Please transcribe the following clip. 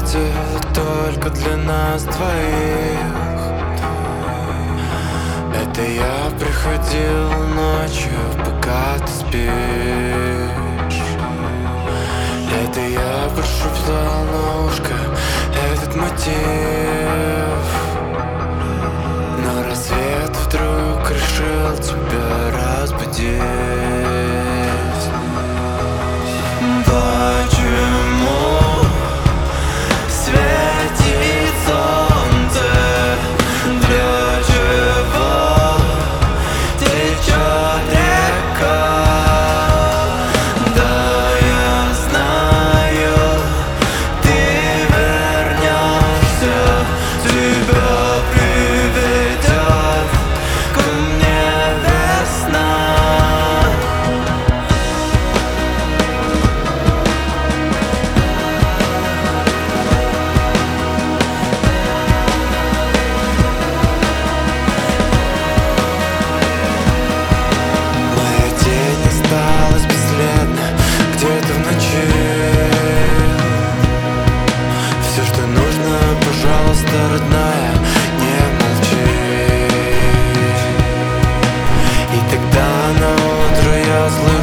будет только для нас двоих. Это я приходил ночью, пока ты спишь. Это я прошептал на ушко этот мотив. На рассвет вдруг решил тебя разбудить. Почему светит солнце? Для чего течет река? Да, я знаю, ты вернешься, тебя приведет ко мне весна. Осталась бесследно где-то в ночи. Все, что нужно, пожалуйста, родная, не молчи. И тогда на утро я злой